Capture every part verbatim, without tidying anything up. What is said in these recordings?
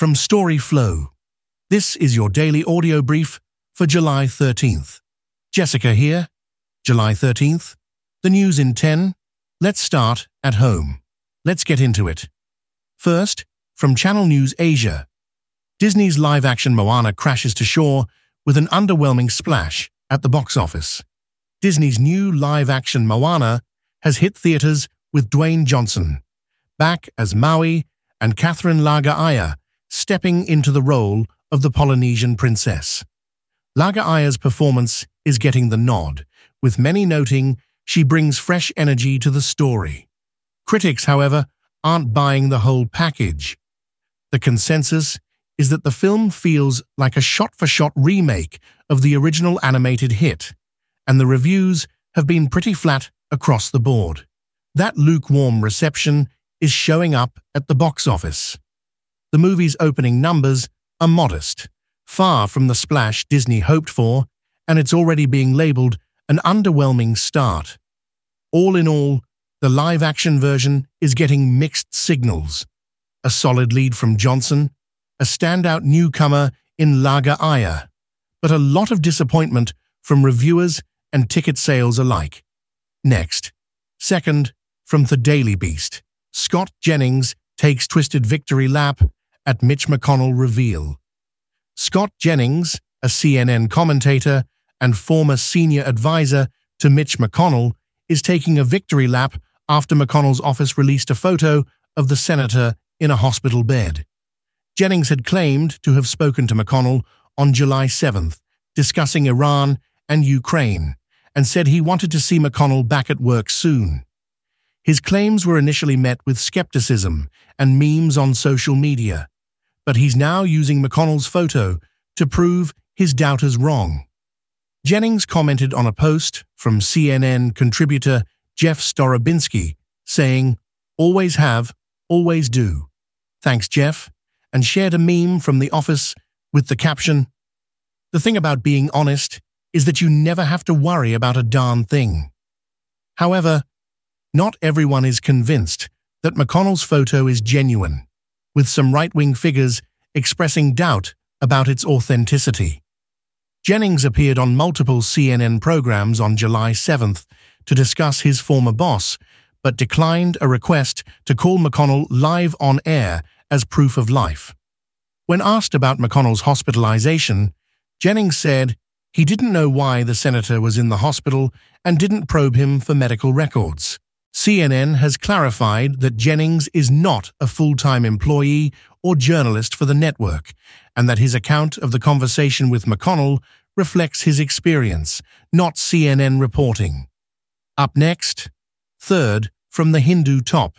from Story Flow. This is your daily audio brief for July thirteenth. Jessica here. July thirteenth. The news in ten. Let's start at home. Let's get into it. First, from Channel News Asia. Disney's live-action Moana crashes to shore with an underwhelming splash at the box office. Disney's new live-action Moana has hit theaters with Dwayne Johnson back as Maui and Catherine Laga'aya stepping into the role of the Polynesian princess. Laga'aya's performance is getting the nod, with many noting she brings fresh energy to the story. Critics, however, aren't buying the whole package. The consensus is that the film feels like a shot-for-shot remake of the original animated hit, and the reviews have been pretty flat across the board. That lukewarm reception is showing up at the box office. The movie's opening numbers are modest, far from the splash Disney hoped for, and it's already being labeled an underwhelming start. All in all, the live-action version is getting mixed signals. A solid lead from Johnson, a standout newcomer in Laga'aya, but a lot of disappointment from reviewers and ticket sales alike. Next, second, from The Daily Beast, Scott Jennings takes twisted victory lap at Mitch McConnell reveal. Scott Jennings, a C N N commentator and former senior advisor to Mitch McConnell, is taking a victory lap after McConnell's office released a photo of the senator in a hospital bed. Jennings had claimed to have spoken to McConnell on July seventh, discussing Iran and Ukraine, and said he wanted to see McConnell back at work soon. His claims were initially met with skepticism and memes on social media, but he's now using McConnell's photo to prove his doubters wrong. Jennings commented on a post from C N N contributor Jeff Storobinski, saying, "Always have, always do. Thanks, Jeff," and shared a meme from The Office with the caption, "The thing about being honest is that you never have to worry about a darn thing." However, not everyone is convinced that McConnell's photo is genuine, with some right-wing figures expressing doubt about its authenticity. Jennings appeared on multiple C N N programs on July seventh to discuss his former boss, but declined a request to call McConnell live on air as proof of life. When asked about McConnell's hospitalization, Jennings said he didn't know why the senator was in the hospital and didn't probe him for medical records. C N N has clarified that Jennings is not a full-time employee or journalist for the network, and that his account of the conversation with McConnell reflects his experience, not C N N reporting. Up next, third, from the Hindu top.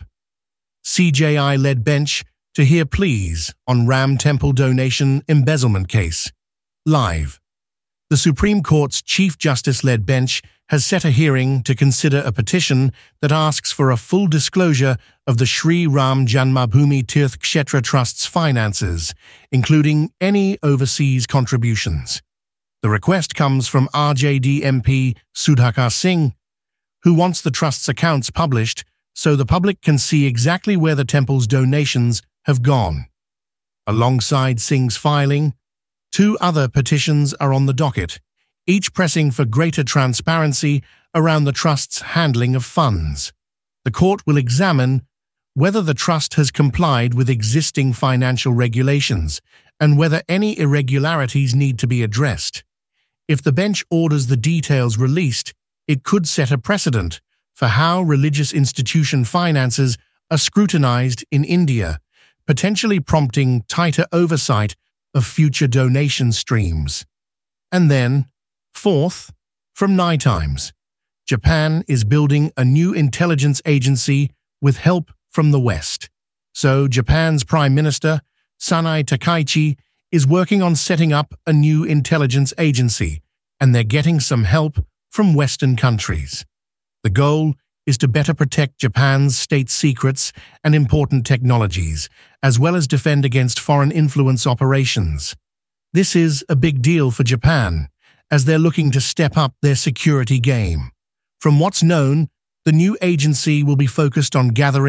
C J I led bench to hear pleas on Ram Temple donation embezzlement case. Live. The Supreme Court's Chief Justice-led bench has set a hearing to consider a petition that asks for a full disclosure of the Sri Ram Janmabhoomi Tirth Kshetra Trust's finances, including any overseas contributions. The request comes from R J D M P Sudhakar Singh, who wants the trust's accounts published so the public can see exactly where the temple's donations have gone. Alongside Singh's filing, two other petitions are on the docket, each pressing for greater transparency around the trust's handling of funds. The court will examine whether the trust has complied with existing financial regulations and whether any irregularities need to be addressed. If the bench orders the details released, it could set a precedent for how religious institution finances are scrutinized in India, potentially prompting tighter oversight of future donation streams. And then, fourth, from Nine Times, Japan is building a new intelligence agency with help from the West. So Japan's Prime Minister, Sanai Takaichi, is working on setting up a new intelligence agency, and they're getting some help from Western countries. The goal is to better protect Japan's state secrets and important technologies, as well as defend against foreign influence operations. This is a big deal for Japan, as they're looking to step up their security game. From what's known, the new agency will be focused on gathering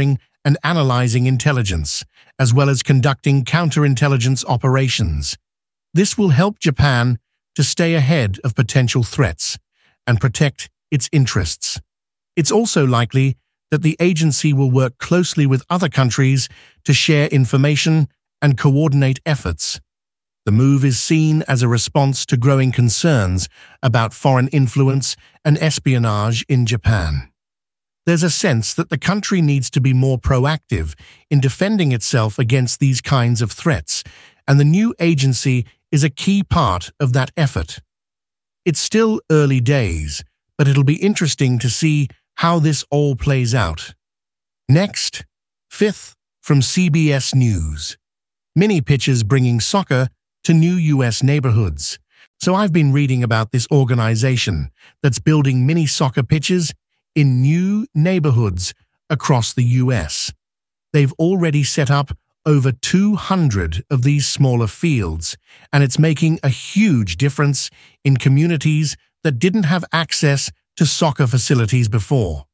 and analyzing intelligence, as well as conducting counterintelligence operations. This will help Japan to stay ahead of potential threats and protect its interests. It's also likely that the agency will work closely with other countries to share information and coordinate efforts. The move is seen as a response to growing concerns about foreign influence and espionage in Japan. There's a sense that the country needs to be more proactive in defending itself against these kinds of threats, and the new agency is a key part of that effort. It's still early days, but it'll be interesting to see how this all plays out. Next, fifth, from C B S News. Mini pitches bringing soccer to new U S neighborhoods. So I've been reading about this organization that's building mini soccer pitches in new neighborhoods across the U S. They've already set up over two hundred of these smaller fields, and it's making a huge difference in communities that didn't have access to soccer facilities before.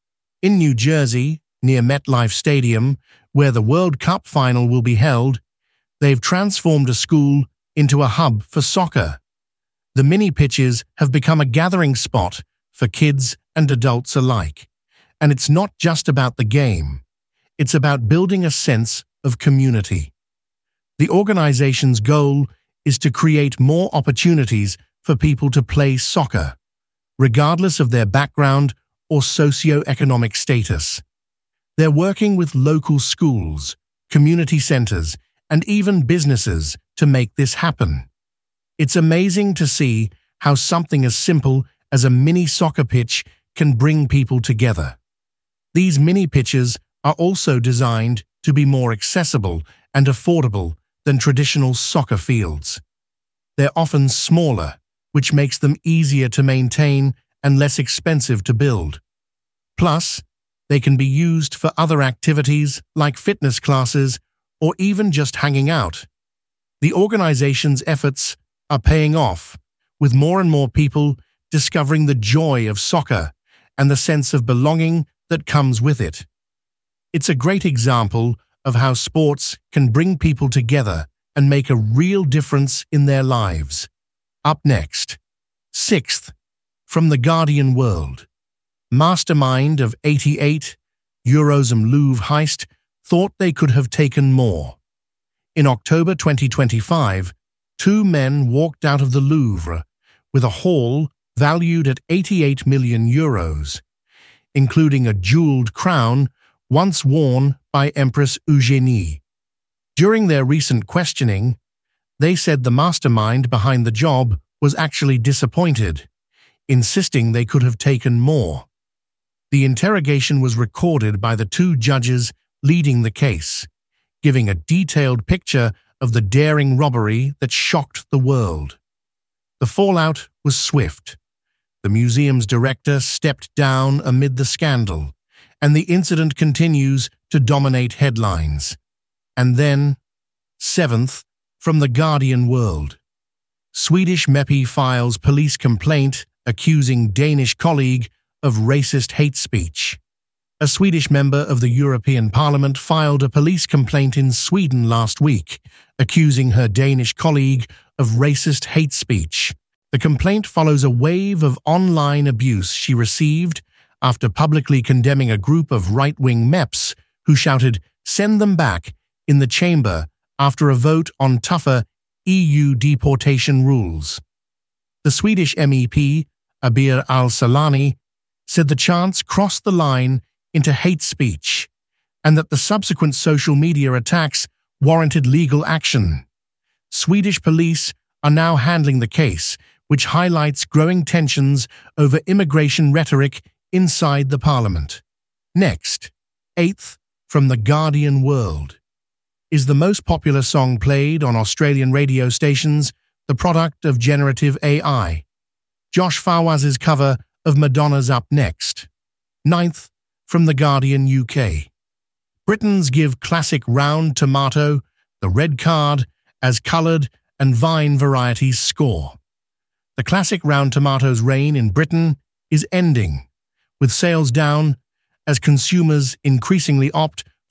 In New Jersey, near MetLife Stadium, where the World Cup final will be held, they've transformed a school into a hub for soccer. The mini pitches have become a gathering spot for kids and adults alike. And it's not just about the game. It's about building a sense of community. The organization's goal is to create more opportunities for people to play soccer, regardless of their background or socio-economic status. They're working with local schools, community centers, and even businesses to make this happen. It's amazing to see how something as simple as a mini soccer pitch can bring people together. These mini pitches are also designed to be more accessible and affordable than traditional soccer fields. They're often smaller, which makes them easier to maintain and less expensive to build. Plus, they can be used for other activities like fitness classes or even just hanging out. The organization's efforts are paying off, with more and more people discovering the joy of soccer and the sense of belonging that comes with it. It's a great example of how sports can bring people together and make a real difference in their lives. Up next, sixth, from the Guardian World. Mastermind of eighty-eight Eurosum Louvre heist thought they could have taken more. In October twenty twenty-five, two men walked out of the Louvre with a haul valued at eighty-eight million euros, including a jeweled crown once worn by Empress Eugénie. During their recent questioning, they said the mastermind behind the job was actually disappointed, insisting they could have taken more. The interrogation was recorded by the two judges leading the case, giving a detailed picture of the daring robbery that shocked the world. The fallout was swift. The museum's director stepped down amid the scandal, and the incident continues to dominate headlines. And then, seventh, from the Guardian World. Swedish M E P files police complaint accusing Danish colleague of racist hate speech. A Swedish member of the European Parliament filed a police complaint in Sweden last week, accusing her Danish colleague of racist hate speech. The complaint follows a wave of online abuse she received after publicly condemning a group of right-wing M E Ps who shouted, "Send them back," in the chamber after a vote on tougher E U deportation rules. The Swedish M E P, Abir Al-Salani, said the chants crossed the line into hate speech and that the subsequent social media attacks warranted legal action. Swedish police are now handling the case, which highlights growing tensions over immigration rhetoric inside the parliament. Next, eighth, from the Guardian World. Is the most popular song played on Australian radio stations the product of generative A I? Josh Fawaz's cover of Madonna's Up Next. Ninth, from the Guardian U K. Britons give classic round tomato the red card as coloured and vine varieties score. The classic round tomato's reign in Britain is ending, with sales down as consumers increasingly opt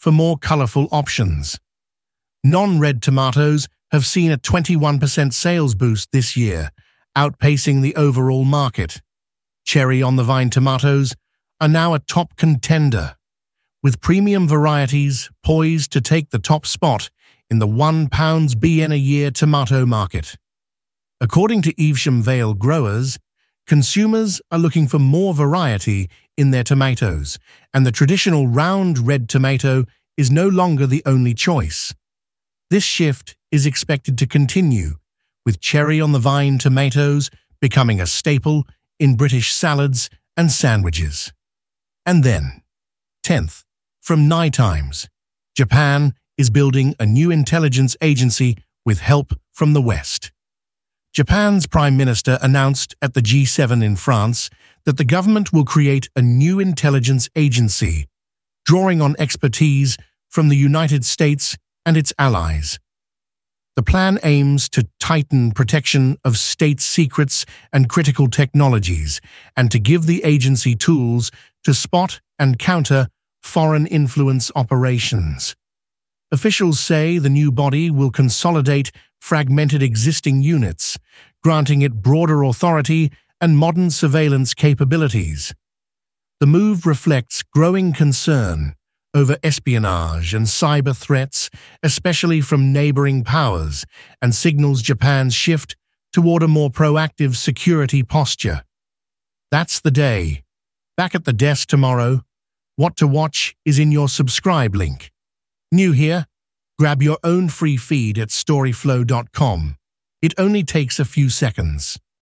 for more colorful options. Non-red tomatoes have seen a twenty-one percent sales boost this year, outpacing the overall market. Cherry-on-the-vine tomatoes are now a top contender, with premium varieties poised to take the top spot in the one pound billion a year tomato market. According to Evesham Vale growers, consumers are looking for more variety in their tomatoes, and the traditional round red tomato is no longer the only choice. This shift is expected to continue, with cherry-on-the-vine tomatoes becoming a staple in British salads and sandwiches. And then, tenth, from NiTimes, Japan is building a new intelligence agency with help from the West. Japan's Prime Minister announced at the G seven in France that the government will create a new intelligence agency, drawing on expertise from the United States and its allies. The plan aims to tighten protection of state secrets and critical technologies, and to give the agency tools to spot and counter foreign influence operations. Officials say the new body will consolidate fragmented existing units, granting it broader authority and modern surveillance capabilities. The move reflects growing concern over espionage and cyber threats, especially from neighboring powers, and signals Japan's shift toward a more proactive security posture. That's the day. Back at the desk tomorrow. What to watch is in your subscribe link. New here? Grab your own free feed at storyflow dot com. It only takes a few seconds.